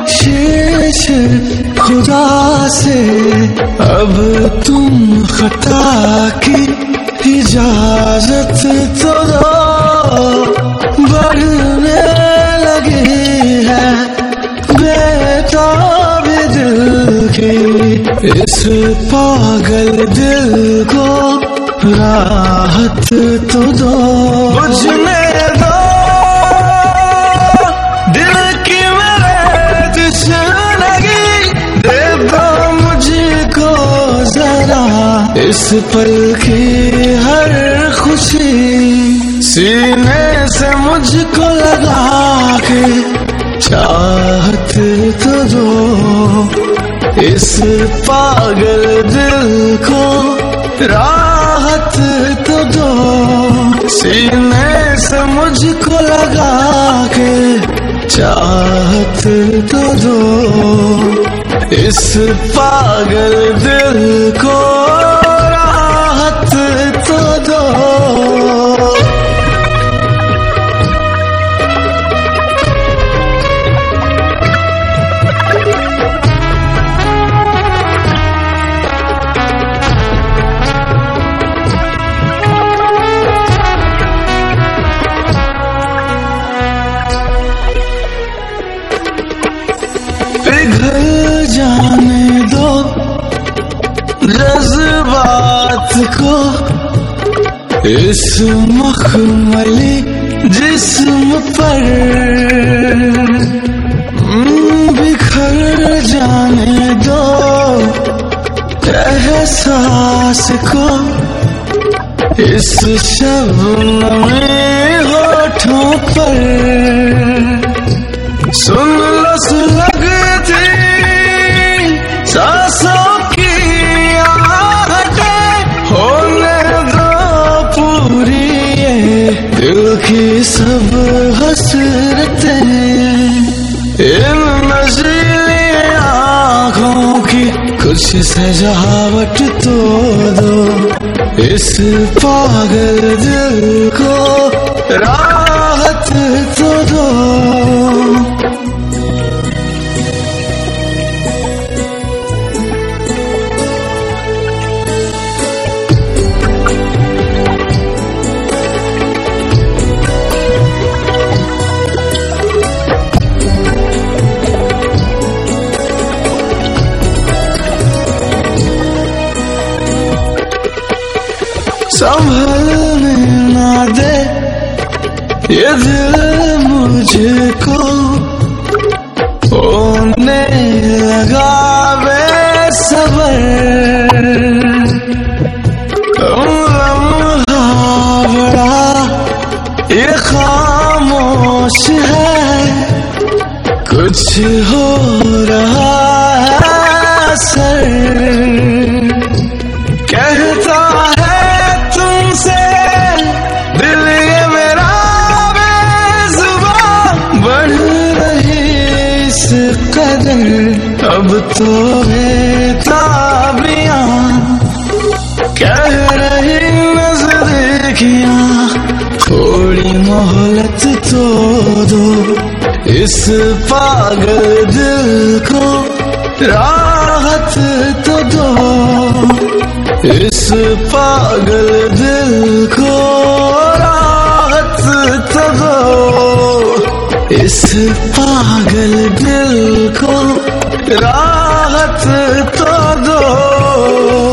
बख्शिश खुदा से, अब तुम खता की इजाजत तो दो। बढ़ने लगी है बेताब दिल की, इस पागल दिल को राहत तो दो। बुझने दो दिल की मेरे तशनगी, दे दो मुझको जरा इस पल की हर खुशी। सीने से मुझको लगा के चाहत तो दो, इस पागल दिल को राहत तो दो। सीने से मुझको लगा के चाहत तो दो, इस पागल दिल को राहत तो दो। पिघल जाने दो जज्बात को, इस मखमली जिस्म पर बिखर जाने दो एहसास को, इस शबनमी होठों पर। सुन लो सुलगती सांसों की आहटें, होने दो पूरी ये दिल की सब हसरतें। इन नशीली आँखों की कुछ सजावट तो दो, इस पागल दिल को राहत तो दो। संभलने ना दे ये दिल मुझको, होने लगा बेसबर। लम्हा बड़ा ये खामोश है, कुछ हो रहा है असर। कहता अब तो बेताबियां कह रही नजदीकियां, थोड़ी मोहलत तो दो, इस पागल दिल को राहत तो दो, इस पागल दिल को राहत तो दो, इस पागल दिल को राहत तो दो।